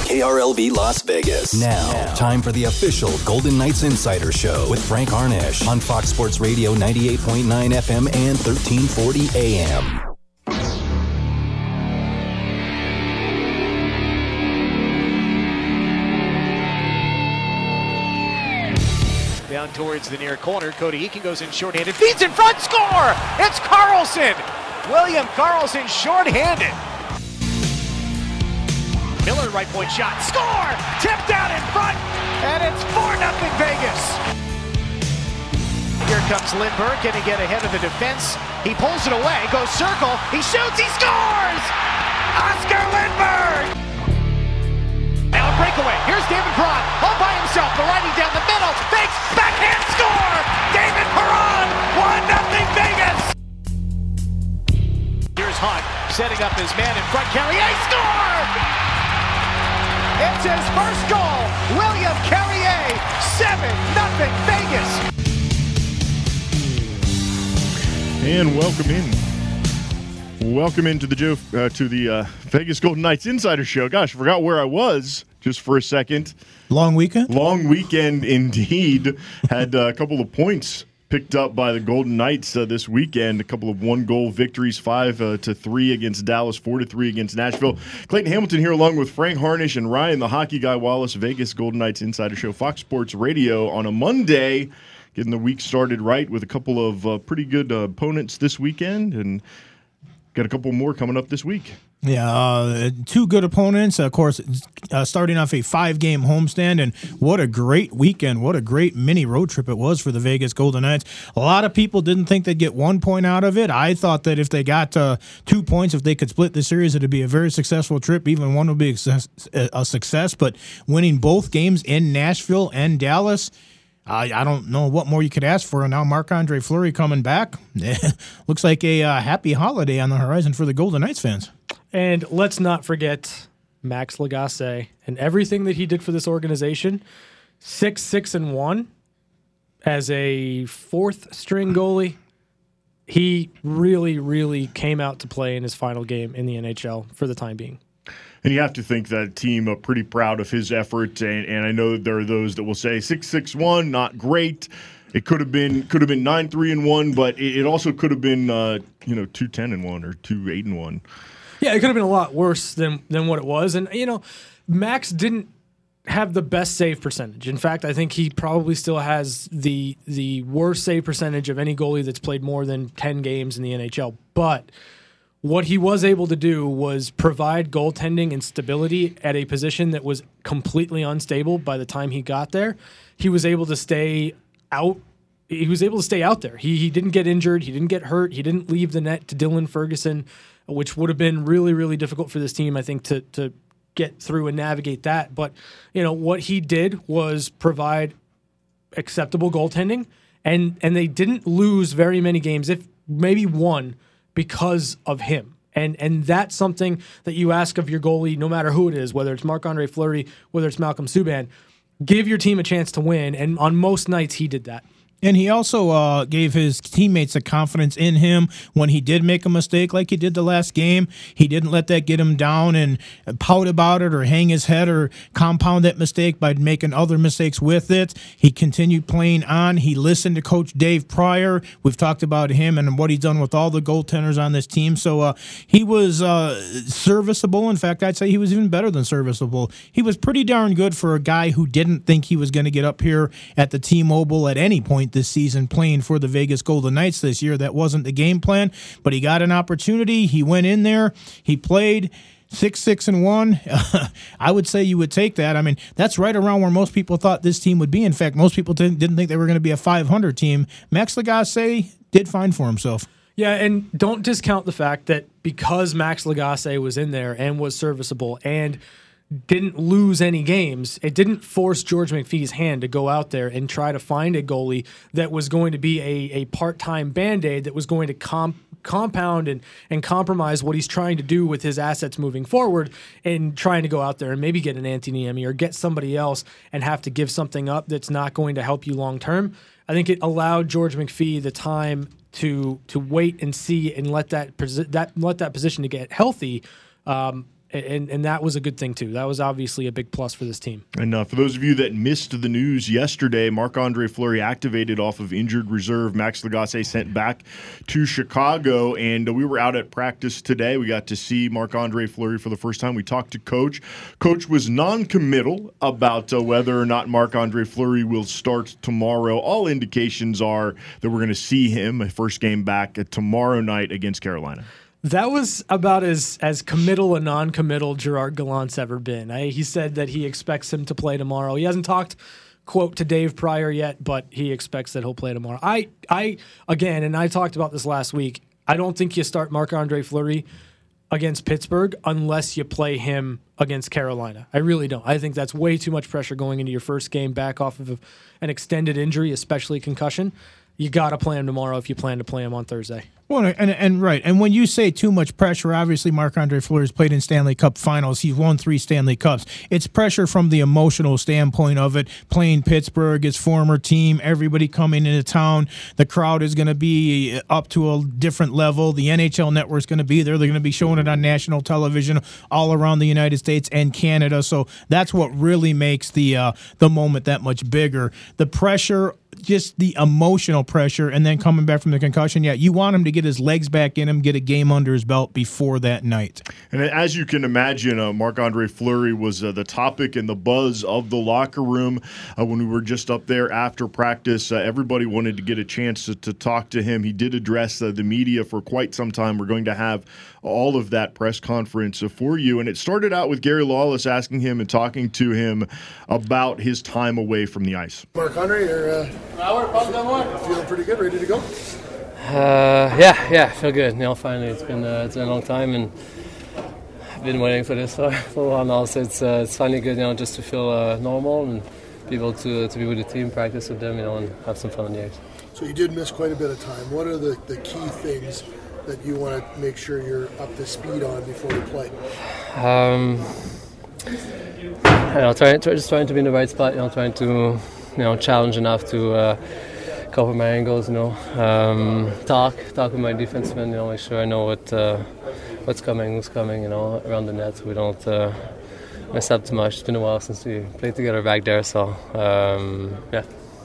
KRLV Las Vegas. Now, time for the official Golden Knights Insider Show with Frank Harnish on Fox Sports Radio 98.9 FM and 1340 AM. Down towards the near corner, Cody Eakin goes in shorthanded, feeds in front, score! It's Karlsson! William Karlsson shorthanded. Miller right point shot, score! Tipped out in front, and it's 4-0 Vegas. Here comes Lindbergh, going to get ahead of the defense. He pulls it away, goes circle, he shoots, he scores! Oscar Lindbergh! Now a breakaway. Here's David Perron all by himself. The righty down the middle. Fakes. Backhand score. David Perron. 1-0 Vegas. Here's Hunt setting up his man in front. Carrier scored. It's his first goal. William Carrier. 7-0 Vegas. And welcome in. Welcome into the Vegas Golden Knights Insider Show. Gosh, I forgot where I was just for a second. Long weekend? Long weekend indeed. Had a couple of points picked up by the Golden Knights this weekend. A couple of one-goal victories, 5-3 against Dallas, 4-3 against Nashville. Clayton Hamilton here along with Frank Harnish and Ryan, the Hockey Guy Wallace, Vegas Golden Knights Insider Show, Fox Sports Radio on a Monday. Getting the week started right with a couple of pretty good opponents this weekend, and got a couple more coming up this week. Yeah, two good opponents. Of course, starting off a 5-game homestand, and what a great weekend. What a great mini road trip it was for the Vegas Golden Knights. A lot of people didn't think they'd get 1 point out of it. I thought that if they got 2 points, if they could split the series, it'd be a very successful trip. Even one would be a success. But winning both games in Nashville and Dallas, I don't know what more you could ask for. And now Marc-Andre Fleury coming back. Looks like a happy holiday on the horizon for the Golden Knights fans. And let's not forget Max Lagacé and everything that he did for this organization. 6-1 as a fourth-string goalie. He really, really came out to play in his final game in the NHL for the time being. And you have to think that team are pretty proud of his effort, and I know that there are those that will say 6-1, not great. It could have been 9-3-1, but it also could have been 2-10-1 or 2-8-1. Yeah, it could have been a lot worse than what it was. And Max didn't have the best save percentage. In fact, I think he probably still has the worst save percentage of any goalie that's played more than 10 games in the NHL. But what he was able to do was provide goaltending and stability at a position that was completely unstable by the time he got there. He was able to stay out. He was able to stay out there. He didn't get injured. He didn't get hurt. He didn't leave the net to Dylan Ferguson, which would have been really, really difficult for this team, I think, to get through and navigate that. But, what he did was provide acceptable goaltending, and they didn't lose very many games, if maybe one, because of him. And that's something that you ask of your goalie, no matter who it is, whether it's Marc-Andre Fleury, whether it's Malcolm Subban. Give your team a chance to win, and on most nights he did that. And he also gave his teammates the confidence in him when he did make a mistake like he did the last game. He didn't let that get him down and pout about it or hang his head or compound that mistake by making other mistakes with it. He continued playing on. He listened to Coach Dave Pryor. We've talked about him and what he's done with all the goaltenders on this team. So he was serviceable. In fact, I'd say he was even better than serviceable. He was pretty darn good for a guy who didn't think he was going to get up here at the T-Mobile at any point this season playing for the Vegas Golden Knights this year. That wasn't the game plan, but he got an opportunity. He went in there. He played 6-1. I would say you would take that. I mean, that's right around where most people thought this team would be. In fact, most people didn't think they were going to be a 500 team. Max Lagacé did fine for himself. Yeah, and don't discount the fact that because Max Lagacé was in there and was serviceable and didn't lose any games, it didn't force George McPhee's hand to go out there and try to find a goalie that was going to be a part-time Band-Aid that was going to compound and compromise what he's trying to do with his assets moving forward, and trying to go out there and maybe get an Anthony Niemi or get somebody else and have to give something up that's not going to help you long-term. I think it allowed George McPhee the time to wait and see and let that position to get healthy. And that was a good thing, too. That was obviously a big plus for this team. And for those of you that missed the news yesterday, Marc-Andre Fleury activated off of injured reserve. Max Lagacé sent back to Chicago, and we were out at practice today. We got to see Marc-Andre Fleury for the first time. We talked to Coach. Coach was non-committal about whether or not Marc-Andre Fleury will start tomorrow. All indications are that we're going to see him, first game back, tomorrow night against Carolina. That was about as committal and non-committal Gerard Gallant's ever been. He said that he expects him to play tomorrow. He hasn't talked, quote, to Dave Pryor yet, but he expects that he'll play tomorrow. Again, and I talked about this last week, I don't think you start Marc-Andre Fleury against Pittsburgh unless you play him against Carolina. I really don't. I think that's way too much pressure going into your first game back off of an extended injury, especially concussion. You got to play him tomorrow if you plan to play him on Thursday. Well, and right. And when you say too much pressure, obviously Marc-Andre Fleury has played in Stanley Cup finals. He's won 3 Stanley Cups. It's pressure from the emotional standpoint of it. Playing Pittsburgh, his former team, everybody coming into town. The crowd is going to be up to a different level. The NHL network is going to be there. They're going to be showing it on national television all around the United States and Canada. So that's what really makes the moment that much bigger. The pressure, just the emotional pressure, and then coming back from the concussion, you want him to get his legs back in him, get a game under his belt before that night. And as you can imagine, Marc-Andre Fleury was the topic and the buzz of the locker room when we were just up there after practice. Everybody wanted to get a chance to talk to him. He did address the media for quite some time. We're going to have all of that press conference for you. And it started out with Gary Lawless asking him and talking to him about his time away from the ice. Marc-Andre, you're feeling pretty good, ready to go? Yeah, I feel good. Finally, it's been a long time, and I've been waiting for this for a while now. So it's finally good, just to feel normal and be able to be with the team, practice with them, and have some fun on the ice. So you did miss quite a bit of time. What are the key things that you want to make sure you're up to speed on before you play? Trying to be in the right spot. Trying to challenge enough to cover my angles. Talk with my defensemen. Make sure I know what's coming, who's coming. Around the net, so we don't mess up too much. It's been a while since we played together back there. So yeah.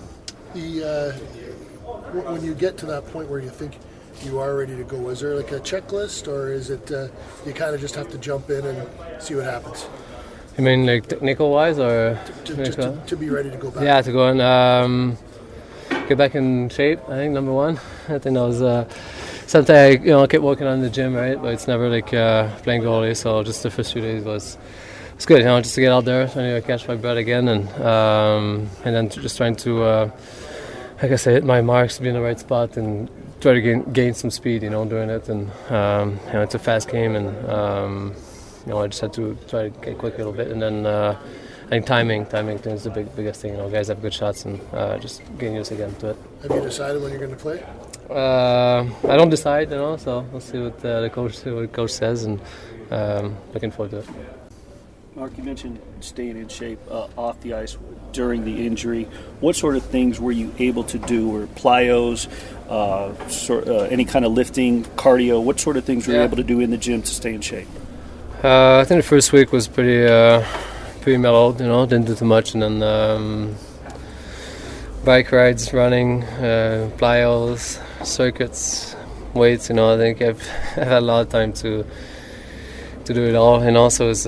When you get to that point where you think you are ready to go, is there like a checklist, or is it you kind of just have to jump in and see what happens? You mean like technical-wise, or to be ready to go back? Yeah, to go and get back in shape. I think number one. I think that was something I kept working on in the gym, right? But it's never like playing goalie. So just the first few days was good. Just to get out there, trying to catch my breath again, and then just trying to, like I said, hit my marks, be in the right spot, and try to gain some speed. Doing it, and it's a fast game, and. I just had to try to get quick a little bit, and then I think timing is the biggest thing. Guys have good shots, and just getting used again to it. Have you decided when you're going to play? I don't decide, so we'll see what the coach says, and looking forward to it. Mark, you mentioned staying in shape off the ice during the injury. What sort of things were you able to do? Or plyos, any kind of lifting, cardio? What sort of things were you able to do in the gym to stay in shape? I think the first week was pretty mellowed, didn't do too much, and then bike rides, running, plyos, circuits, weights. I think I've had a lot of time to do it all, and also is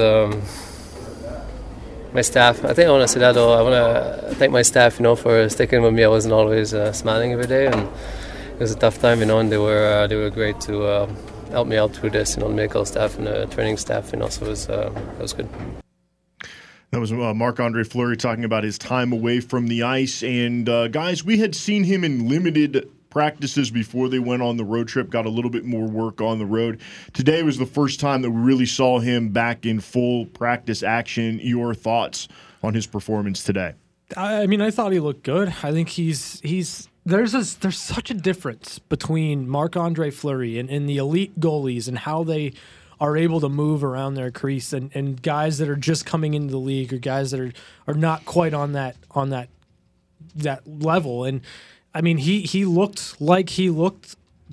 my staff. I think I want to say that though. I want to thank my staff, for sticking with me. I wasn't always smiling every day, and it was a tough time, and they were great to. Helped me out through this, the medical staff and the training staff, so it was good. That was Marc-Andre Fleury talking about his time away from the ice. And guys, we had seen him in limited practices before they went on the road trip, got a little bit more work on the road. Today was the first time that we really saw him back in full practice action. Your thoughts on his performance today? I thought he looked good. I think there's such a difference between Marc-Andre Fleury and the elite goalies and how they are able to move around their crease and guys that are just coming into the league or guys that are not quite on that level. And he looked like he looked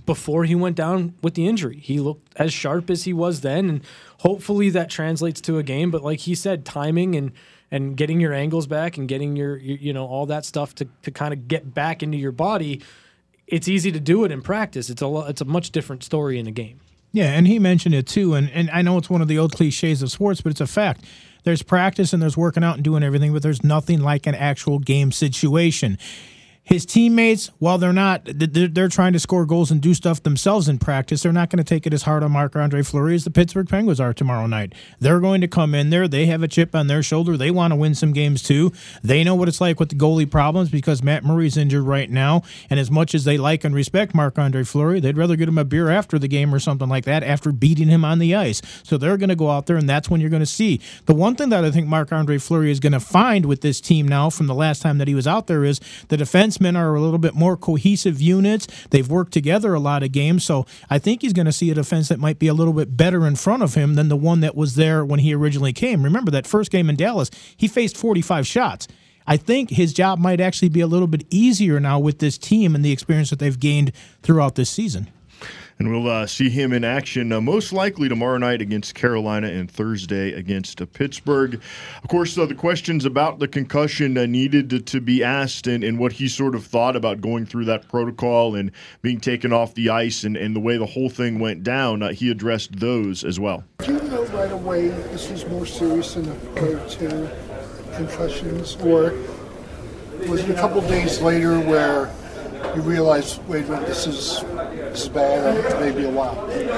before he went down with the injury. He looked as sharp as he was then, and hopefully that translates to a game. But like he said, timing and getting your angles back and getting your all that stuff to kind of get back into your body, it's easy to do it in practice. It's a much different story in a game. Yeah, and he mentioned it too, and I know it's one of the old cliches of sports, but it's a fact. There's practice and there's working out and doing everything, but there's nothing like an actual game situation. His teammates, while they're trying to score goals and do stuff themselves in practice, they're not going to take it as hard on Marc-Andre Fleury as the Pittsburgh Penguins are tomorrow night. They're going to come in there. They have a chip on their shoulder. They want to win some games too. They know what it's like with the goalie problems because Matt Murray's injured right now, and as much as they like and respect Marc-Andre Fleury, they'd rather get him a beer after the game or something like that after beating him on the ice. So they're going to go out there, and that's when you're going to see. The one thing that I think Marc-Andre Fleury is going to find with this team now from the last time that he was out there is the defensemen are a little bit more cohesive units. They've worked together a lot of games, so I think he's going to see a defense that might be a little bit better in front of him than the one that was there when he originally came. Remember that first game in Dallas, he faced 45 shots. I think his job might actually be a little bit easier now with this team and the experience that they've gained throughout this season. And we'll see him in action most likely tomorrow night against Carolina and Thursday against Pittsburgh. Of course, the questions about the concussion needed to be asked and what he sort of thought about going through that protocol and being taken off the ice and the way the whole thing went down. He addressed those as well. Did you know right away this was more serious than the other two concussions? Or was it a couple days later where you realize, wait a minute, this is bad, and maybe a while?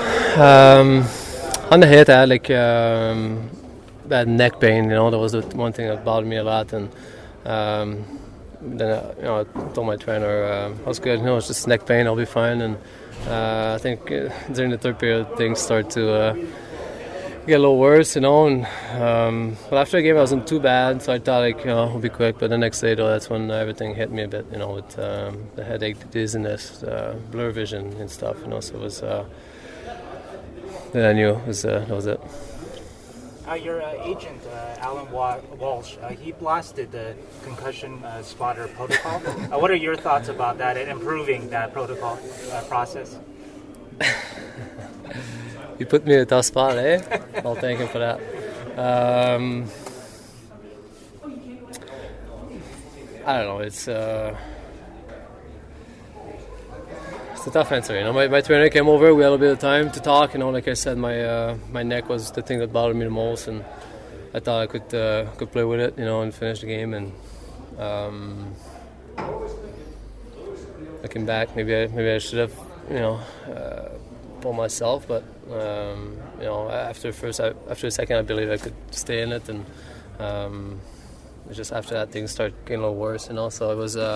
On the head, I had bad neck pain. That was the one thing that bothered me a lot. And then I told my trainer, I was good. It's just neck pain. I'll be fine. And I think during the third period, things start to get a little worse, And but after the game, I wasn't too bad, so I thought it'll be quick. But the next day, though, that's when everything hit me a bit. With the headache, the dizziness, blur vision, and stuff. So it was. Then I knew that was it. Your agent, Alan Walsh, he blasted the concussion spotter protocol. What are your thoughts about that and improving that protocol process? You put me in a tough spot, eh? I'll thank him for that. I don't know. It's a tough answer. My trainer came over. We had a bit of time to talk. Like I said, my neck was the thing that bothered me the most, and I thought I could play with it, and finish the game. And looking back, maybe I should have, pulled myself, but after the second, I believe I could stay in it, and just after that, things started getting a little worse. So it was.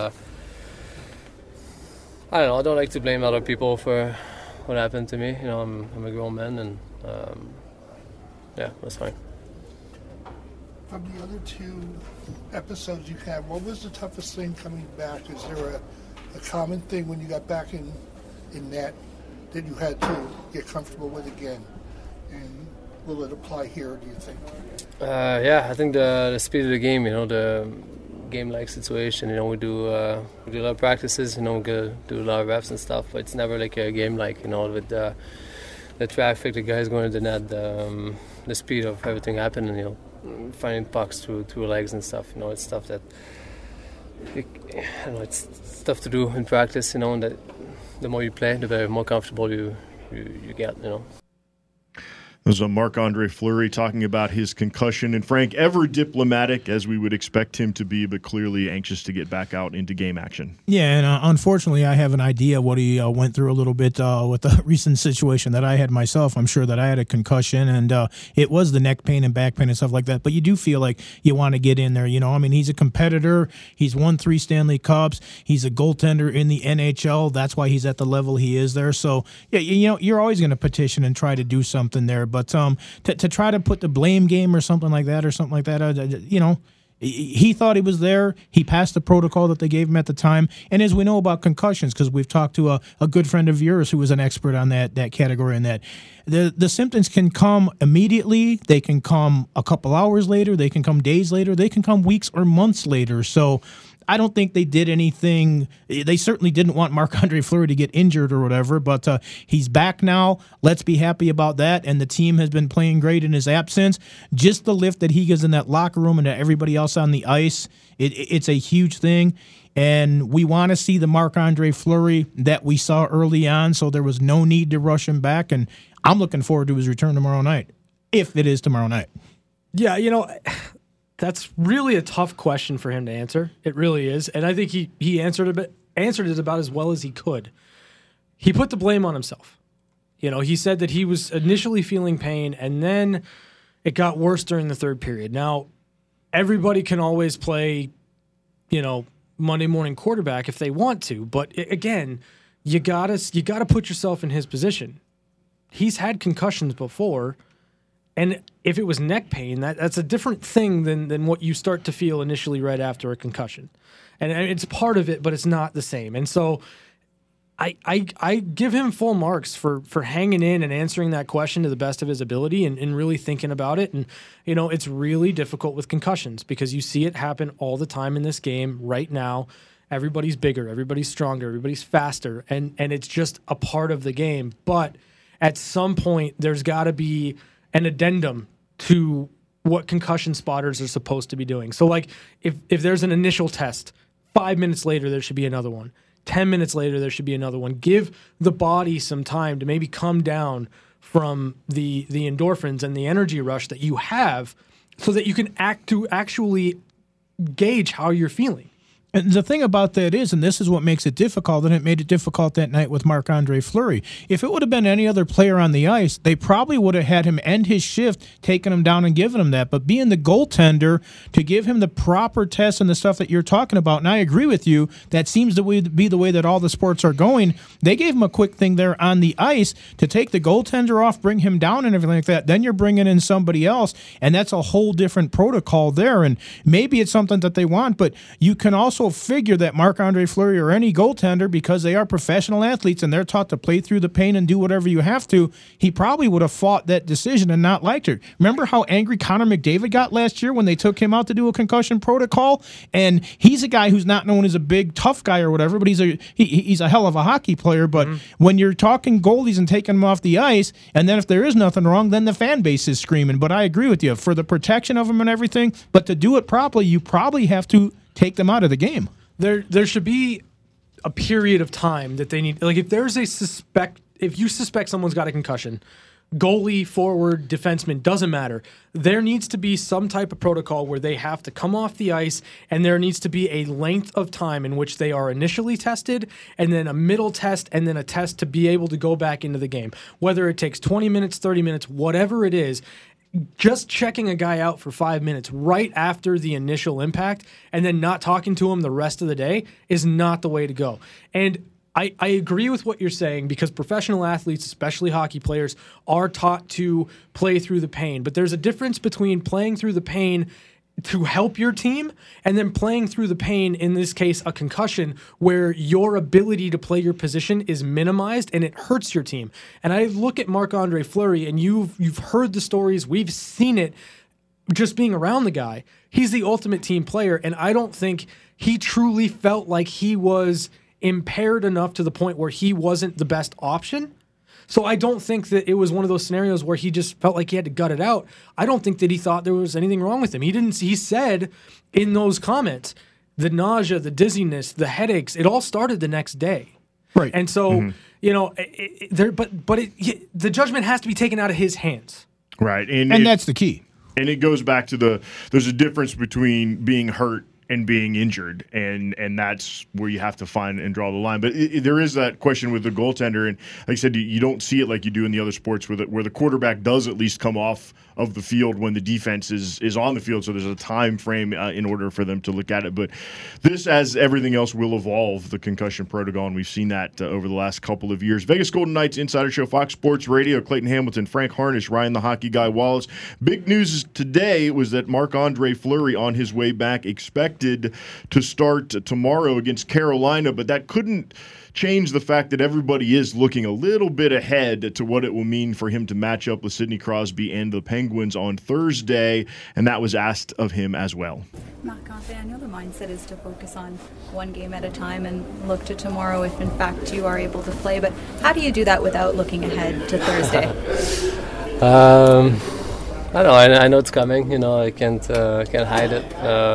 I don't know. I don't like to blame other people for what happened to me. I'm a grown man, and that's fine. From the other two episodes you had, what was the toughest thing coming back? Is there a common thing when you got back in net that you had to get comfortable with again? And will it apply here, do you think? I think the speed of the game, the game-like situation. We do a lot of practices. We do a lot of reps and stuff, but it's never like a game-like. With the traffic, the guys going to the net, the speed of everything happening. Finding pucks through legs and stuff. It's stuff that it's tough to do in practice. And that the more you play, the more comfortable you get. There's Marc-Andre Fleury talking about his concussion. And Frank, ever diplomatic as we would expect him to be, but clearly anxious to get back out into game action. Yeah, and unfortunately, I have an idea what he went through a little bit with the recent situation that I had myself. I'm sure that I had a concussion, and it was the neck pain and back pain and stuff like that. But you do feel like you want to get in there. He's a competitor. He's won 3 Stanley Cups. He's a goaltender in the NHL. That's why he's at the level he is there. So, yeah, you're always going to petition and try to do something there. But to try to put the blame game or something like that, he thought he was there. He passed the protocol that they gave him at the time. And as we know about concussions, because we've talked to a good friend of yours who was an expert on that category, and that the symptoms can come immediately. They can come a couple hours later. They can come days later. They can come weeks or months later. So I don't think they did anything. They certainly didn't want Marc-Andre Fleury to get injured or whatever, but he's back now. Let's be happy about that. And the team has been playing great in his absence. Just the lift that he gives in that locker room and to everybody else on the ice, it's a huge thing. And we want to see the Marc-Andre Fleury that we saw early on, so there was no need to rush him back. And I'm looking forward to his return tomorrow night, if it is tomorrow night. Yeah, that's really a tough question for him to answer. It really is. And I think he answered it about as well as he could. He put the blame on himself. He said that he was initially feeling pain, and then it got worse during the third period. Now, everybody can always play, Monday morning quarterback if they want to, but again, you gotta put yourself in his position. He's had concussions before, and if it was neck pain, that's a different thing than what you start to feel initially right after a concussion, and it's part of it, but it's not the same. And so, I give him full marks for hanging in and answering that question to the best of his ability and really thinking about it. And, it's really difficult with concussions because you see it happen all the time in this game right now. Everybody's bigger, everybody's stronger, everybody's faster, and it's just a part of the game. But at some point, there's got to be an addendum to what concussion spotters are supposed to be doing. So, like, if there's an initial test, 5 minutes later, there should be another one. 10 minutes later, there should be another one. Give the body some time to maybe come down from the endorphins and the energy rush that you have so that you can actually gauge how you're feeling. And the thing about that is, and this is what makes it difficult, and it made it difficult that night with Marc-Andre Fleury. If it would have been any other player on the ice, they probably would have had him end his shift, taking him down and giving him that. But being the goaltender, to give him the proper tests and the stuff that you're talking about, and I agree with you, that seems to be the way that all the sports are going. They gave him a quick thing there on the ice to take the goaltender off, bring him down and everything like that. Then you're bringing in somebody else, and that's a whole different protocol there. And maybe it's something that they want, but you can also figure that Marc-Andre Fleury or any goaltender, because they are professional athletes and they're taught to play through the pain and do whatever you have to, he probably would have fought that decision and not liked it. Remember how angry Connor McDavid got last year when they took him out to do a concussion protocol? And he's a guy who's not known as a big tough guy or whatever, but he's a hell of a hockey player. But when you're talking goalies and taking them off the ice, and then if there is nothing wrong, then the fan base is screaming. But I agree with you, for the protection of them and everything, but to do it properly, you probably have to take them out of the game. There should be a period of time that they need. Like, if you suspect someone's got a concussion, goalie, forward, defenseman, doesn't matter. There needs to be some type of protocol where they have to come off the ice, and there needs to be a length of time in which they are initially tested, and then a middle test, and then a test to be able to go back into the game. Whether it takes 20 minutes, 30 minutes, whatever it is, just checking a guy out for 5 minutes right after the initial impact and then not talking to him the rest of the day is not the way to go. And I agree with what you're saying, because professional athletes, especially hockey players, are taught to play through the pain. But there's a difference between playing through the pain to help your team and then playing through the pain, in this case a concussion, where your ability to play your position is minimized and it hurts your team. And I look at Marc-Andre Fleury, and you've heard the stories, we've seen it just being around the guy. He's the ultimate team player, and I don't think he truly felt like he was impaired enough to the point where he wasn't the best option. So I don't think that it was one of those scenarios where he just felt like he had to gut it out. I don't think that he thought there was anything wrong with him. He said in those comments, the nausea, the dizziness, the headaches, it all started the next day. Right. And so, the judgment has to be taken out of his hands. Right. And that's the key. And it goes back to there's a difference between being hurt and being injured, and that's where you have to find and draw the line. But there is that question with the goaltender, and like I said, you don't see it like you do in the other sports where the quarterback does at least come off of the field when the defense is on the field, so there's a time frame in order for them to look at it. But this, as everything else, will evolve, the concussion protocol, and we've seen that over the last couple of years. Vegas Golden Knights Insider Show, Fox Sports Radio, Clayton Hamilton, Frank Harnish, Ryan the Hockey Guy Wallace. Big news today was that Marc-Andre Fleury, on his way back, expected to start tomorrow against Carolina, but that couldn't change the fact that everybody is looking a little bit ahead to what it will mean for him to match up with Sidney Crosby and the Penguins on Thursday, and that was asked of him as well. Matt Conte, I know the mindset is to focus on one game at a time and look to tomorrow if in fact you are able to play, but how do you do that without looking ahead to Thursday? I don't know. I know it's coming. You know, I can't hide it.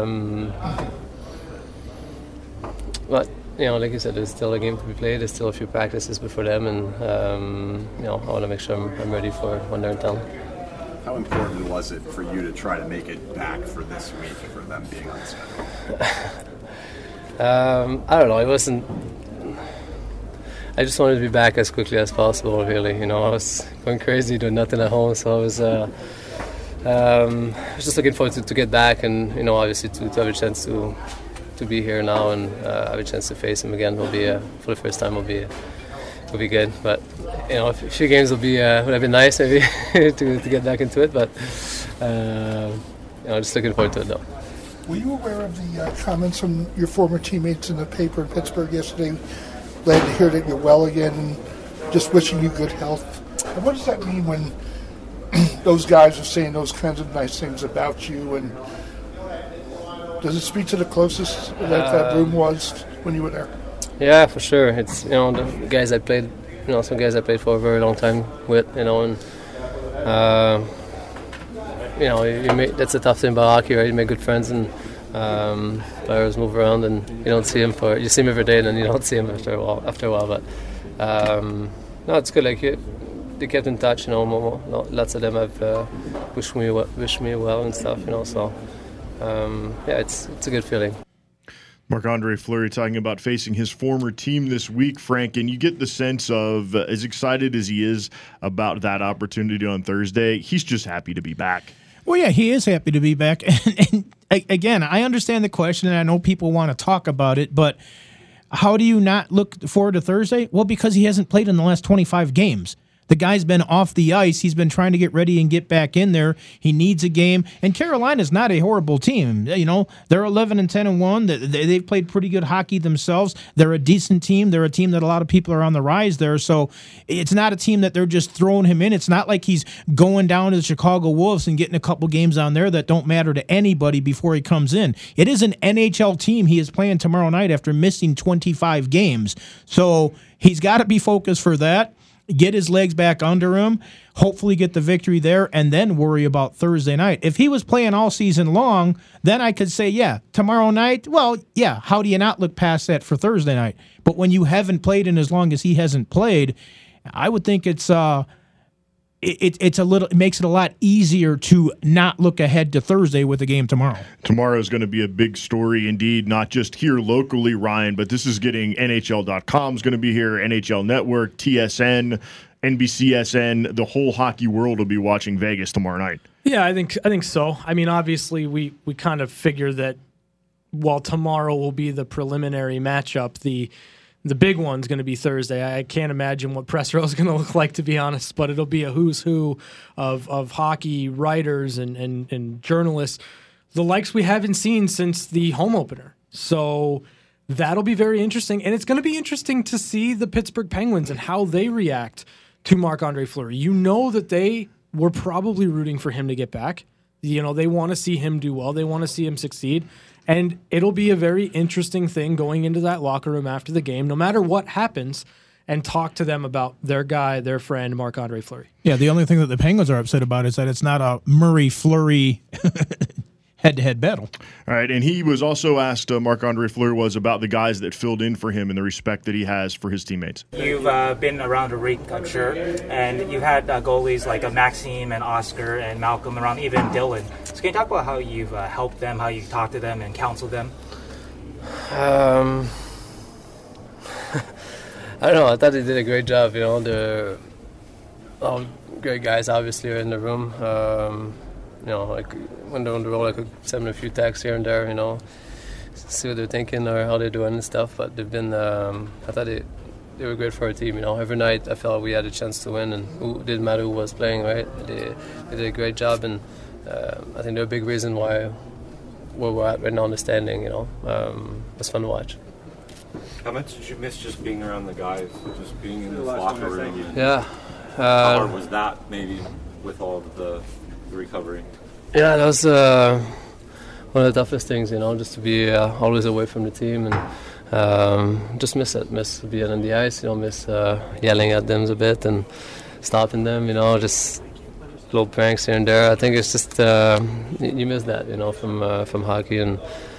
But you know, like you said, there's still a game to be played. There's still a few practices before them, and you know, I want to make sure I'm ready for when they're in town. How important was it for you to try to make it back for this week for them being on the schedule? I don't know. It wasn't. I just wanted to be back as quickly as possible. Really, you know, I was going crazy doing nothing at home, so I was just looking forward to get back, and you know, obviously to have a chance to be here now and have a chance to face him again will be for the first time will be good. But you know, a few games would have been nice maybe to get back into it. But you know, just looking forward to it though. Were you aware of the comments from your former teammates in the paper in Pittsburgh yesterday? Glad to hear that you're well again and just wishing you good health. And what does that mean when those guys are saying those kinds of nice things about you? And does it speak to the closest that room was when you were there? Yeah, for sure. It's, you know, the guys I played, you know, some guys I played for a very long time with, you know, and you know, that's a tough thing about hockey, right? You make good friends, and players move around, and you don't see him you see him every day, and then you don't see him after a while. But no, it's good. Like they kept in touch, you know. Lots of them have wished me well and stuff, you know. So yeah, it's a good feeling. Marc-Andre Fleury talking about facing his former team this week, Frank, and you get the sense of, as excited as he is about that opportunity on Thursday, he's just happy to be back. Well, yeah, he is happy to be back. And again, I understand the question, and I know people want to talk about it, but how do you not look forward to Thursday? Well, because he hasn't played in the last 25 games. The guy's been off the ice. He's been trying to get ready and get back in there. He needs a game. And Carolina's not a horrible team. You know, they're 11-10-1. They've played pretty good hockey themselves. They're a decent team. They're a team that a lot of people are on the rise there. So it's not a team that they're just throwing him in. It's not like he's going down to the Chicago Wolves and getting a couple games on there that don't matter to anybody before he comes in. It is an NHL team he is playing tomorrow night after missing 25 games. So he's got to be focused for that. Get his legs back under him, hopefully get the victory there, and then worry about Thursday night. If he was playing all season long, then I could say, yeah, tomorrow night, well, yeah, how do you not look past that for Thursday night? But when you haven't played in as long as he hasn't played, I would think it makes it a lot easier to not look ahead to Thursday with the game tomorrow. Tomorrow is going to be a big story indeed, not just here locally, Ryan, but this is getting NHL.com is going to be here, NHL Network, TSN, NBCSN, the whole hockey world will be watching Vegas tomorrow night. Yeah, I think so. I mean, obviously we kind of figure that while tomorrow will be the preliminary matchup, the big one's going to be Thursday. I can't imagine what press row is going to look like, to be honest, but it'll be a who's who of hockey writers and journalists, the likes we haven't seen since the home opener. So that'll be very interesting. And it's going to be interesting to see the Pittsburgh Penguins and how they react to Marc-Andre Fleury. You know that they were probably rooting for him to get back. You know, they want to see him do well. They want to see him succeed. And it'll be a very interesting thing going into that locker room after the game, no matter what happens, and talk to them about their guy, their friend, Marc-Andre Fleury. Yeah, the only thing that the Penguins are upset about is that it's not a Murray-Fleury head-to-head battle. All right, and he was also asked, Marc-Andre Fleury was, about the guys that filled in for him and the respect that he has for his teammates. You've been around the rink, I'm sure, and you've had goalies like Maxime and Oscar and Malcolm around, even Dylan. So can you talk about how you've helped them, how you've talked to them and counseled them? I don't know. I thought they did a great job. You know, they're all great guys, obviously, are in the room. You know, like when they're on the road, I could send them a few texts here and there, you know, see what they're thinking or how they're doing and stuff. But they've been, I thought they were great for our team, you know. Every night I felt we had a chance to win, and it didn't matter who was playing, right? They did a great job, and I think they're a big reason where we're at right now in the standing, you know. It's fun to watch. How much did you miss just being around the guys, just being in this locker room? Yeah. How hard was that, maybe, with all of the recovery? Yeah, that was one of the toughest things, just to be always away from the team and just miss being on the ice, miss yelling at them a bit and stopping them, just little pranks here and there. I think it's just you miss that, from hockey, and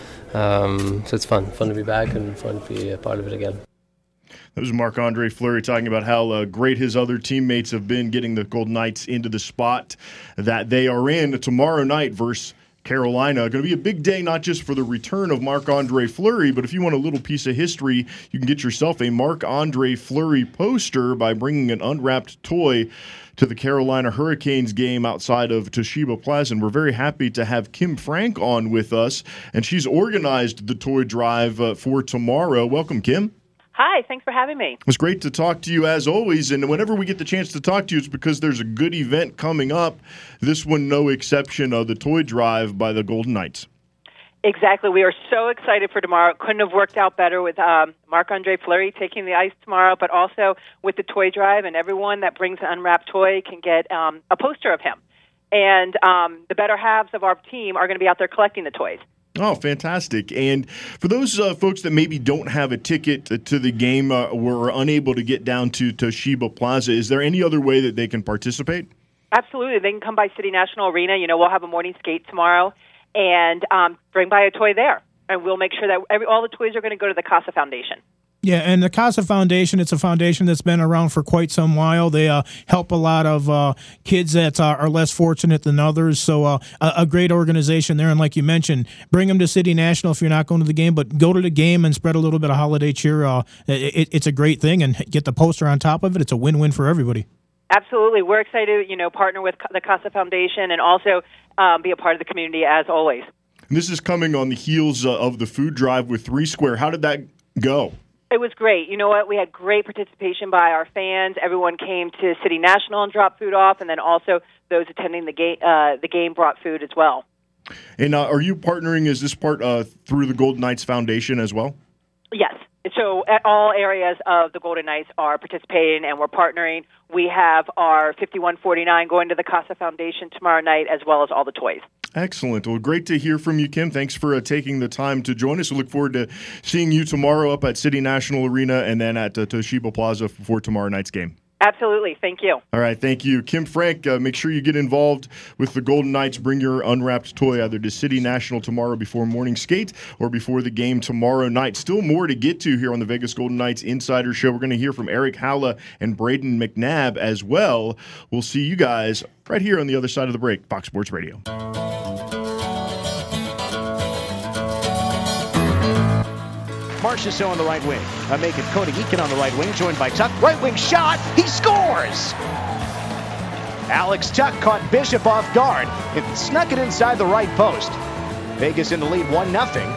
so it's fun to be back and fun to be a part of it again. That was Marc-Andre Fleury talking about how great his other teammates have been getting the Golden Knights into the spot that they are in tomorrow night versus Carolina. Going to be a big day, not just for the return of Marc-Andre Fleury, but if you want a little piece of history, you can get yourself a Marc-Andre Fleury poster by bringing an unwrapped toy to the Carolina Hurricanes game outside of Toshiba Plaza. And we're very happy to have Kim Frank on with us, and she's organized the toy drive for tomorrow. Welcome, Kim. Hi, thanks for having me. It's great to talk to you as always, and whenever we get the chance to talk to you, it's because there's a good event coming up. This one, no exception, the toy drive by the Golden Knights. Exactly. We are so excited for tomorrow. It couldn't have worked out better with Marc-Andre Fleury taking the ice tomorrow, but also with the toy drive, and everyone that brings an unwrapped toy can get a poster of him. And the better halves of our team are going to be out there collecting the toys. Oh, fantastic. And for those folks that maybe don't have a ticket to the game, were unable to get down to Toshiba Plaza, is there any other way that they can participate? Absolutely. They can come by City National Arena. We'll have a morning skate tomorrow, and bring by a toy there. And we'll make sure that all the toys are going to go to the CASA Foundation. Yeah, and the CASA Foundation, it's a foundation that's been around for quite some while. They help a lot of kids that are less fortunate than others. So a great organization there. And like you mentioned, bring them to City National if you're not going to the game, but go to the game and spread a little bit of holiday cheer. It's a great thing, and get the poster on top of it. It's a win-win for everybody. Absolutely. We're excited to, partner with the CASA Foundation and also be a part of the community as always. And this is coming on the heels of the food drive with 3 Square. How did that go? It was great. You know what? We had great participation by our fans. Everyone came to City National and dropped food off, and then also those attending the game brought food as well. And are you partnering? Is this part through the Golden Knights Foundation as well? Yes. So all areas of the Golden Knights are participating, and we're partnering. We have our 5149 going to the CASA Foundation tomorrow night, as well as all the toys. Excellent. Well, great to hear from you, Kim. Thanks for taking the time to join us. We look forward to seeing you tomorrow up at City National Arena and then at Toshiba Plaza for tomorrow night's game. Absolutely. Thank you. All right. Thank you. Kim Frank, make sure you get involved with the Golden Knights. Bring your unwrapped toy either to City National tomorrow before morning skate or before the game tomorrow night. Still more to get to here on the Vegas Golden Knights Insider Show. We're going to hear from Eric Haula and Braden McNabb as well. We'll see you guys right here on the other side of the break. Fox Sports Radio. Marchessault on the right wing. Make it Cody Eakin on the right wing, joined by Tuck. Right wing shot. He scores! Alex Tuck caught Bishop off guard and snuck it inside the right post. Vegas in the lead 1-0.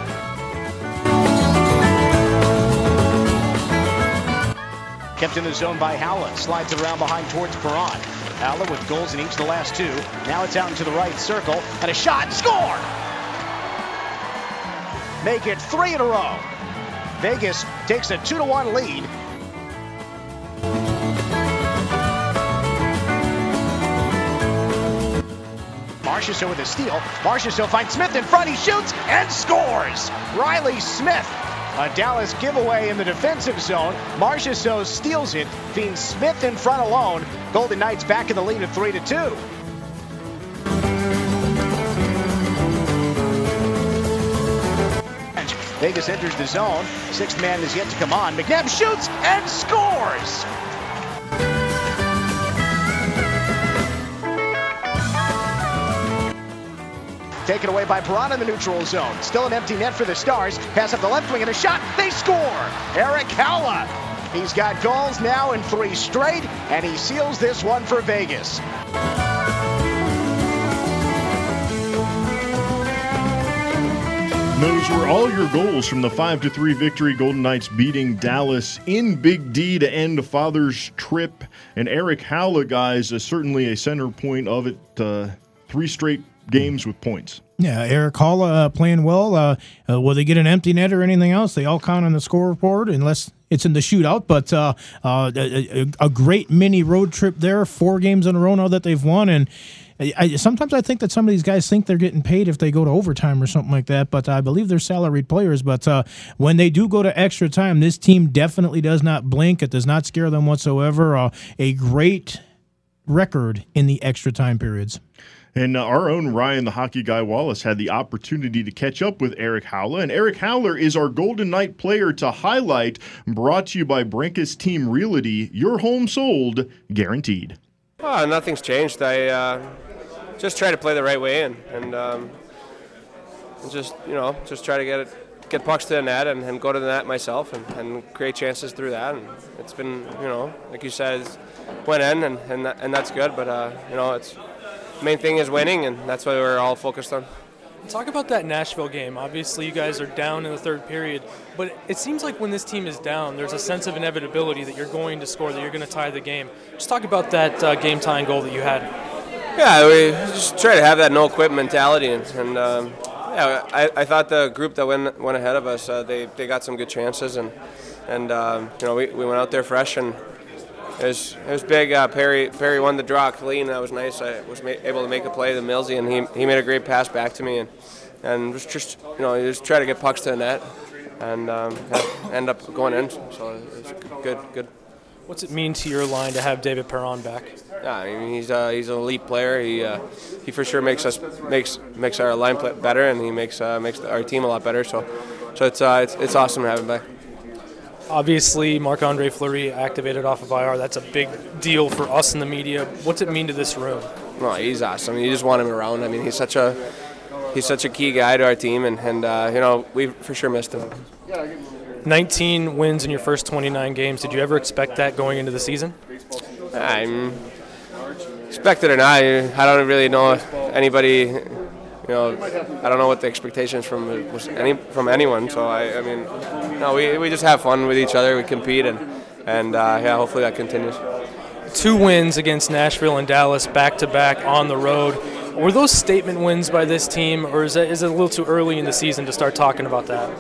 Kept in the zone by Haula. Slides it around behind towards Perron. Haula with goals in each of the last 2. Now it's out into the right circle. And a shot. Score! Make it 3 in a row. Vegas takes a 2-1 lead. Marchessault with a steal. Marchessault finds Smith in front. He shoots and scores. Riley Smith. A Dallas giveaway in the defensive zone. Marchessault steals it. Finds Smith in front alone. Golden Knights back in the lead at 3-2. Vegas enters the zone. 6th man is yet to come on. McNabb shoots and scores! Taken away by Perron in the neutral zone. Still an empty net for the Stars. Pass up the left wing and a shot. They score! Eric Haula. He's got goals now in 3 straight, and he seals this one for Vegas. Those were all your goals from the 5-3 victory. Golden Knights beating Dallas in Big D to end Father's trip. And Eric Haula, guys, is certainly a center point of it. 3 straight games with points. Yeah, Eric Haula playing well. Will they get an empty net or anything else? They all count on the scoreboard unless it's in the shootout. But a great mini road trip there. 4 games in a row now that they've won. And sometimes I think that some of these guys think they're getting paid if they go to overtime or something like that, but I believe they're salaried players. But when they do go to extra time, this team definitely does not blink. It does not scare them whatsoever. A great record in the extra time periods. And our own Ryan the Hockey Guy Wallace had the opportunity to catch up with Eric Haula. And Eric Howler is our Golden Knight player to highlight, brought to you by Brinkus Team Realty. Your home sold, guaranteed. Oh, nothing's changed. I just try to play the right way and just try to get pucks to the net and go to the net myself and create chances through that. And it's been, like you said, it's went in and that's good. But it's the main thing is winning, and that's what we're all focused on. Talk about that Nashville game. Obviously, you guys are down in the third period, but it seems like when this team is down, there's a sense of inevitability that you're going to score, that you're going to tie the game. Just talk about that game-tying goal that you had. Yeah, we just try to have that no-quit mentality, I thought the group that went ahead of us, they got some good chances, and we went out there fresh, and it was big. Perry won the draw clean. That was nice. I was able to make a play to Millsy, and he made a great pass back to me, and was just try to get pucks to the net, and end up going in. So it's good. What's it mean to your line to have David Perron back? Yeah, I mean he's an elite player. He for sure makes our line play better, and he makes our team a lot better. So it's awesome to have him back. Obviously, Marc-Andre Fleury activated off of IR. That's a big deal for us in the media. What's it mean to this room? No, he's awesome. You just want him around. I mean, he's such a key guy to our team, and we for sure missed him. 19 wins in your first 29 games. Did you ever expect that going into the season? I'm expected or not. I don't really know anybody. I don't know what the expectations from anyone. So we just have fun with each other. We compete, and hopefully that continues. 2 wins against Nashville and Dallas back to back on the road. Were those statement wins by this team, or is it a little too early in the season to start talking about that?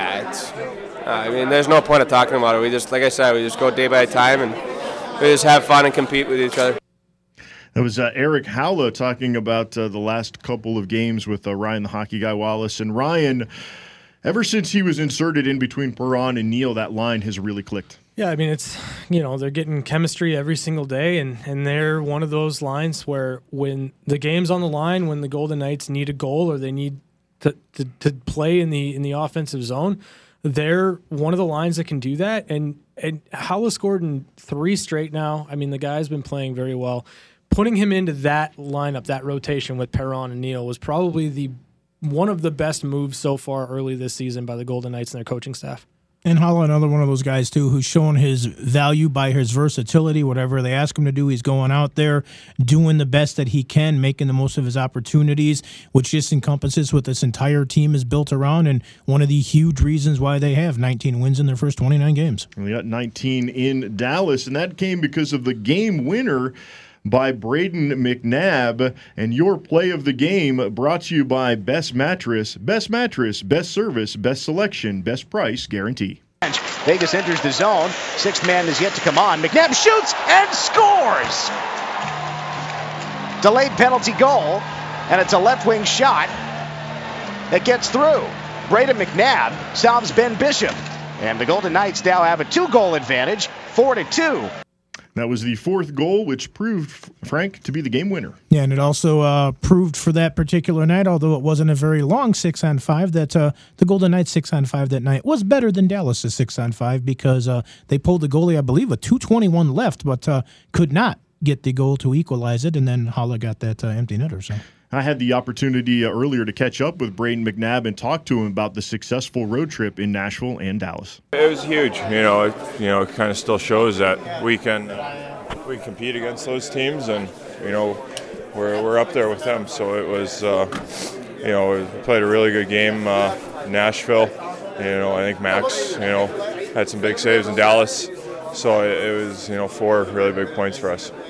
Nah, there's no point of talking about it. We just, like I said, we just go day by time, and we just have fun and compete with each other. That was Eric Haula talking about the last couple of games with Ryan the Hockey Guy Wallace. And Ryan, ever since he was inserted in between Perron and Neal, that line has really clicked. Yeah, I mean, it's, they're getting chemistry every single day, and they're one of those lines where when the game's on the line, when the Golden Knights need a goal or they need to play in the offensive zone, they're one of the lines that can do that. And Haula scored in 3 straight now. I mean, the guy's been playing very well. Putting him into that lineup, that rotation with Perron and Neal was probably one of the best moves so far early this season by the Golden Knights and their coaching staff. And Haula, another one of those guys, too, who's shown his value by his versatility. Whatever they ask him to do, he's going out there, doing the best that he can, making the most of his opportunities, which just encompasses what this entire team is built around, and one of the huge reasons why they have 19 wins in their first 29 games. We got 19 in Dallas, and that came because of the game winner by Braden McNabb, and your play of the game brought to you by Best Mattress, best service, best selection, best price guarantee. Vegas enters the zone. 6th man is yet to come on. McNabb shoots and scores. Delayed penalty goal, and it's a left wing shot that gets through. Braden McNabb solves Ben Bishop, and the Golden Knights now have a 2-goal advantage, 4-2. That was the 4th goal, which proved, Frank, to be the game winner. Yeah, and it also proved for that particular night, although it wasn't a very long 6-on-5, that the Golden Knights 6-on-5 that night was better than Dallas' 6-on-5 because they pulled the goalie, I believe, with 2:21 left, but could not get the goal to equalize it, and then Haula got that empty netter. So I had the opportunity earlier to catch up with Braden McNabb and talk to him about the successful road trip in Nashville and Dallas. It was huge. It kind of still shows that we compete against those teams, and we're up there with them. So it was, we played a really good game in Nashville. I think Max, had some big saves in Dallas. So it was, 4 really big points for us.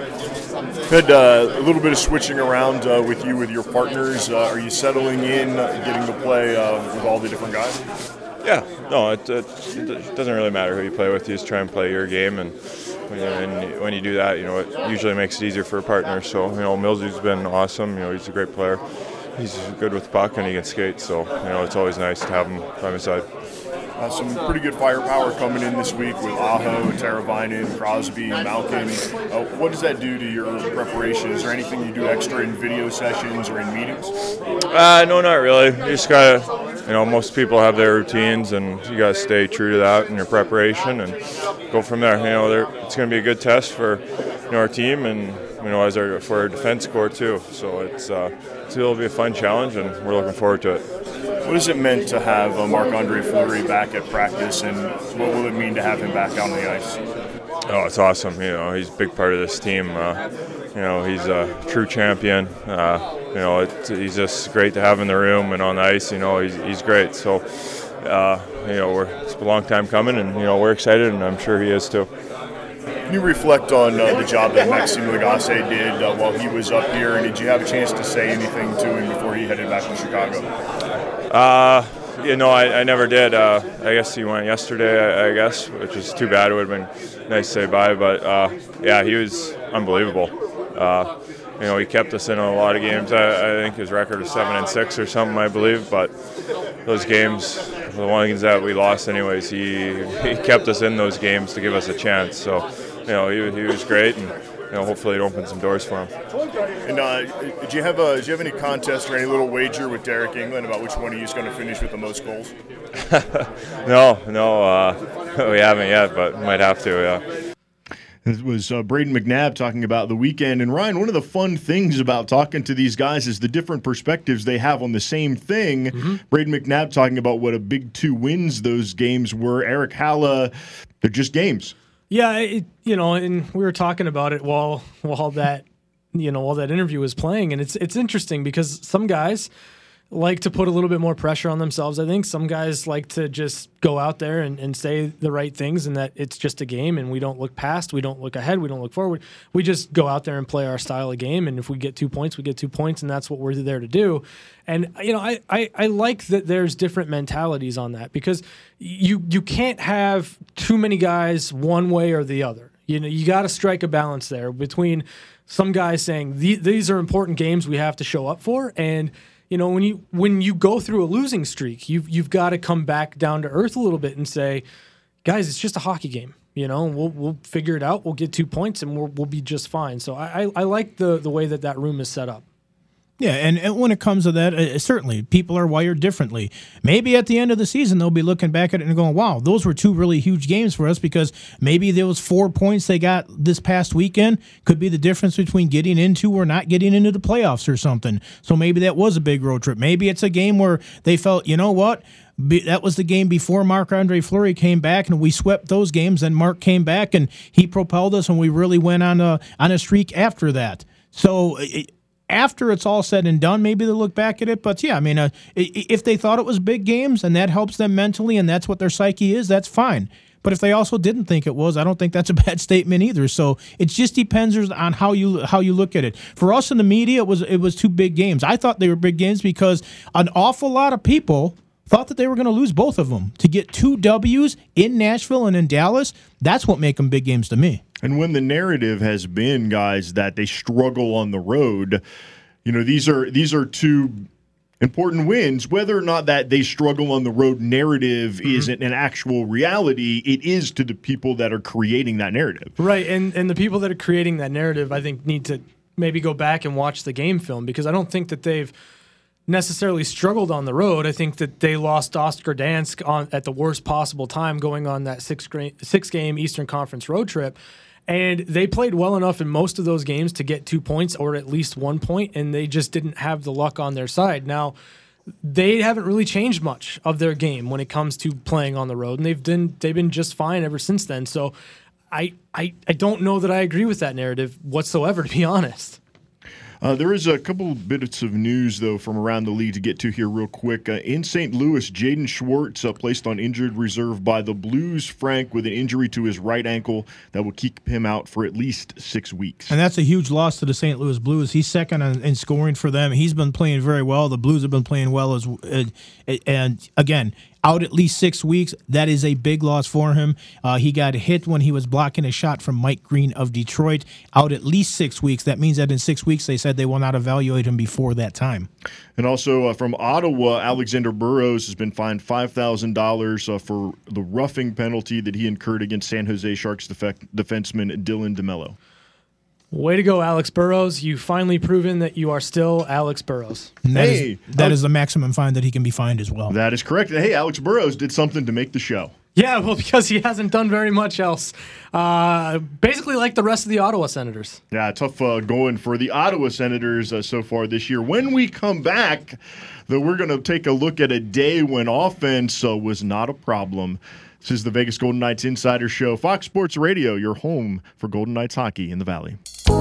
Had a little bit of switching around with your partners. Are you settling in, getting to play with all the different guys? Yeah, no, it doesn't really matter who you play with. You just try and play your game, and and when you do that, it usually makes it easier for a partner. So, Millsy's been awesome. He's a great player. He's good with the puck and he can skate. So, it's always nice to have him by my side. Some pretty good firepower coming in this week with Aho, Teravainen, Crosby, Malkin. What does that do to your preparation? Is there anything you do extra in video sessions or in meetings? No, not really. You just gotta, most people have their routines, and you gotta stay true to that in your preparation and go from there. It's gonna be a good test for our team and for our defense core too. So it'll be a fun challenge, and we're looking forward to it. What has it meant to have Marc-Andre Fleury back at practice, and what will it mean to have him back on the ice? Oh, it's awesome. He's a big part of this team. He's a true champion. He's just great to have in the room and on the ice. He's great. So, it's a long time coming, and we're excited, and I'm sure he is too. Can you reflect on the job that Maxime Lagacé did while he was up here, and did you have a chance to say anything to him before he headed back to Chicago? I never did. I guess he went yesterday, which is too bad. It would have been nice to say bye, but he was unbelievable. He kept us in a lot of games. I think his record is 7-6 or something, I believe, but those games, the ones that we lost anyways, he kept us in those games to give us a chance. So, he was great, and hopefully it opens some doors for him. And do you have any contest or any little wager with Derek England about which one of you is going to finish with the most goals? No, we haven't yet, but might have to, yeah. It was Brayden McNabb talking about the weekend. And Ryan, one of the fun things about talking to these guys is the different perspectives they have on the same thing. Mm-hmm. Brayden McNabb talking about what a big 2 wins those games were. Eric Haula, they're just games. Yeah, and we were talking about it while that interview was playing, and it's interesting because some guys like to put a little bit more pressure on themselves. I think some guys like to just go out there and say the right things, and that it's just a game, and we don't look past, we don't look ahead, we don't look forward. We just go out there and play our style of game, and if we get 2 points, we get 2 points, and that's what we're there to do. And I like that there's different mentalities on that, because you can't have too many guys one way or the other. You got to strike a balance there between some guys saying these are important games we have to show up for, and when you go through a losing streak, you've got to come back down to earth a little bit and say, guys, it's just a hockey game. We'll figure it out. We'll get 2 points, and we'll be just fine. So I like the way that room is set up. Yeah, and when it comes to that, certainly people are wired differently. Maybe at the end of the season they'll be looking back at it and going, wow, those were 2 really huge games for us, because maybe those 4 points they got this past weekend could be the difference between getting into or not getting into the playoffs or something. So maybe that was a big road trip. Maybe it's a game where they felt, you know what, that was the game before Marc-Andre Fleury came back, and we swept those games, and Mark came back, and he propelled us, and we really went on a streak after that. So after it's all said and done, maybe they'll look back at it. But, yeah, if they thought it was big games and that helps them mentally and that's what their psyche is, that's fine. But if they also didn't think it was, I don't think that's a bad statement either. So it just depends on how you look at it. For us in the media, it was 2 big games. I thought they were big games because an awful lot of people thought that they were going to lose both of them. To get 2 W's in Nashville and in Dallas, that's what make them big games to me. And when the narrative has been, guys, that they struggle on the road, these are 2 important wins. Whether or not that they struggle on the road narrative isn't an actual reality, it is to the people that are creating that narrative. Right, and the people that are creating that narrative, I think, need to maybe go back and watch the game film, because I don't think that they've necessarily struggled on the road. I think that they lost Oscar Dansk at the worst possible time going on that 6-game Eastern Conference road trip. And they played well enough in most of those games to get 2 points or at least 1 point, and they just didn't have the luck on their side. Now, they haven't really changed much of their game when it comes to playing on the road, and they've been just fine ever since then. So I don't know that I agree with that narrative whatsoever, to be honest. There is a couple bits of news, though, from around the league to get to here real quick. In St. Louis, Jaden Schwartz placed on injured reserve by the Blues, Frank, with an injury to his right ankle that will keep him out for at least 6 weeks. And that's a huge loss to the St. Louis Blues. He's second in scoring for them. He's been playing very well. The Blues have been playing well, and again, out at least 6 weeks. That is a big loss for him. He got hit when he was blocking a shot from Mike Green of Detroit. Out at least 6 weeks. That means that in 6 weeks they said they will not evaluate him before that time. And also from Ottawa, Alexander Burrows has been fined $5,000 for the roughing penalty that he incurred against San Jose Sharks defenseman Dylan DeMello. Way to go, Alex Burrows. You've finally proven that you are still Alex Burrows. And that is the maximum fine that he can be fined as well. That is correct. Hey, Alex Burrows did something to make the show. Yeah, well, because he hasn't done very much else. Basically like the rest of the Ottawa Senators. Yeah, tough going for the Ottawa Senators so far this year. When we come back, though, we're going to take a look at a day when offense was not a problem. This is the Vegas Golden Knights Insider Show. Fox Sports Radio, your home for Golden Knights hockey in the Valley.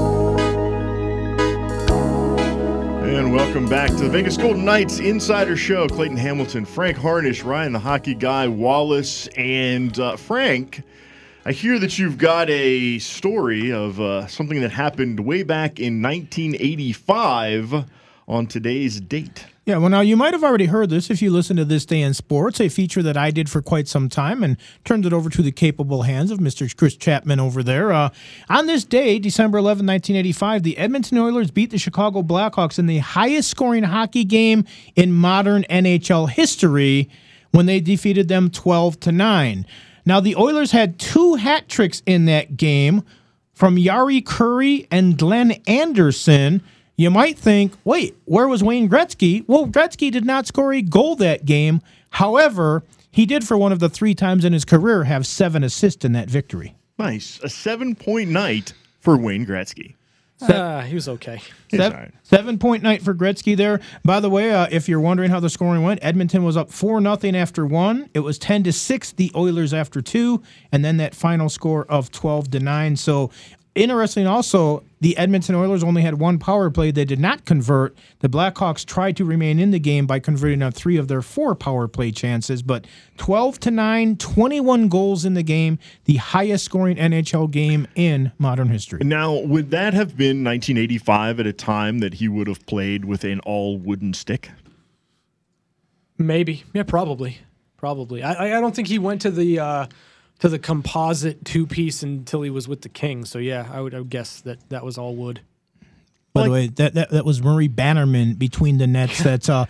And welcome back to the Vegas Golden Knights Insider Show. Clayton Hamilton, Frank Harnish, Ryan the Hockey Guy, Wallace, and Frank, I hear that you've got a story of something that happened way back in 1985 on today's date. Yeah, well, now you might have already heard this if you listen to This Day in Sports, a feature that I did for quite some time and turned it over to the capable hands of Mr. Chris Chapman over there. On this day, December 11, 1985, the Edmonton Oilers beat the Chicago Blackhawks in the highest-scoring hockey game in modern NHL history when they defeated them 12-9. Now, the Oilers had 2 hat tricks in that game from Yari Curry and Glenn Anderson. You might think, wait, where was Wayne Gretzky? Well, Gretzky did not score a goal that game. However, he did for one of the 3 times in his career have 7 assists in that victory. Nice. A 7-point night for Wayne Gretzky. He was okay. 7-point night for Gretzky there. By the way, if you're wondering how the scoring went, Edmonton was up 4-0 after 1. It was 10-6, the Oilers after 2, and then that final score of 12-9. So interesting also, the Edmonton Oilers only had 1 power play. They did not convert. The Blackhawks tried to remain in the game by converting on 3 of their 4 power play chances, but 12-9, 21 goals in the game, the highest scoring NHL game in modern history. Now, would that have been 1985 at a time that he would have played with an all-wooden stick? Maybe. Yeah, probably. I don't think he went to the composite 2-piece until he was with the Kings. So, yeah, I would guess that was all wood. By the way, that was Murray Bannerman between the nets. That's on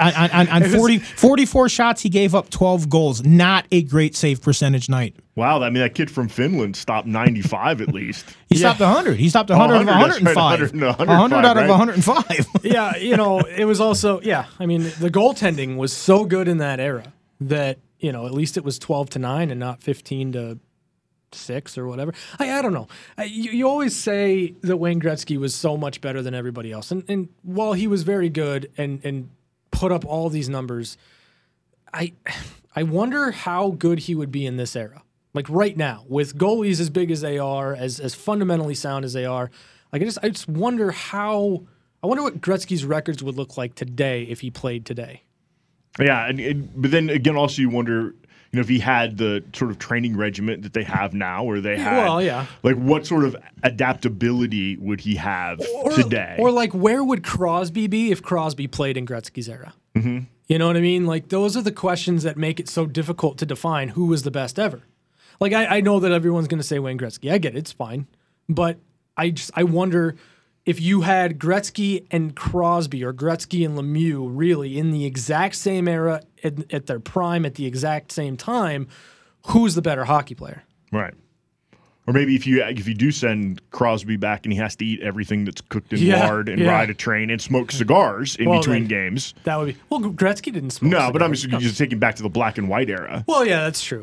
44 shots, he gave up 12 goals. Not a great save percentage night. Wow, I mean, that kid from Finland stopped 95 at least. He stopped 100. He stopped 100 out of 105. 100 out of 105. Yeah, it was also, I mean, the goaltending was so good in that era that, at least it was 12-9 and not 15-6 or whatever. I don't know. You always say that Wayne Gretzky was so much better than everybody else. And while he was very good and put up all these numbers, I wonder how good he would be in this era. Like right now, with goalies as big as they are, as fundamentally sound as they are, like I just wonder what Gretzky's records would look like today if he played today. Yeah, but then again, also you wonder, if he had the sort of training regiment that they have now, or they had, like what sort of adaptability would he have today? Or like where would Crosby be if Crosby played in Gretzky's era? Mm-hmm. You know what I mean? Like those are the questions that make it so difficult to define who was the best ever. Like I know that everyone's going to say Wayne Gretzky. I get it, it's fine, but I wonder if you had Gretzky and Crosby or Gretzky and Lemieux really in the exact same era at their prime at the exact same time, who's the better hockey player? Right. Or maybe if you do send Crosby back and he has to eat everything that's cooked in lard and ride a train and smoke cigars in between games. That would be Gretzky didn't smoke. No, but I'm just taking back to the black and white era. Well, yeah, that's true.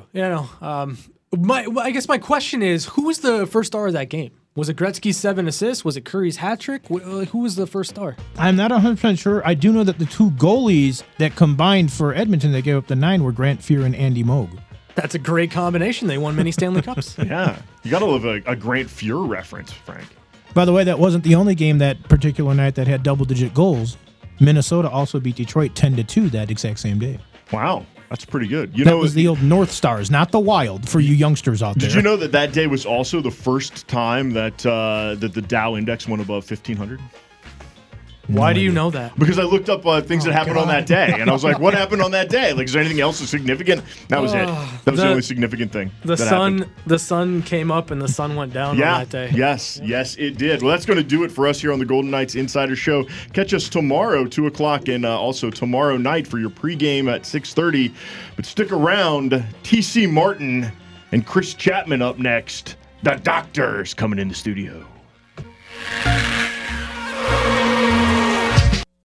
I guess my question is, who was the first star of that game? Was it Gretzky's 7 assists? Was it Curry's hat trick? Who was the first star? I'm not 100% sure. I do know that the 2 goalies that combined for Edmonton that gave up the 9 were Grant Fuhr and Andy Moog. That's a great combination. They won many Stanley Cups. Yeah. You got to love a Grant Fuhr reference, Frank. By the way, that wasn't the only game that particular night that had double-digit goals. Minnesota also beat Detroit 10-2 that exact same day. Wow. That's pretty good. That was the old North Stars, not the Wild, for you youngsters out there. Did you know that day was also the first time that the Dow Index went above 1,500? Why do you know that? Because I looked up things that happened on that day, and I was like, what happened on that day? Like, is there anything else significant? That was it. That was the only significant thing. The sun came up and the sun went down on that day. Yes, it did. Well, that's going to do it for us here on the Golden Knights Insider Show. Catch us tomorrow, 2 o'clock, and also tomorrow night for your pregame at 6:30. But stick around. T.C. Martin and Chris Chapman up next. The Doctor's coming in the studio.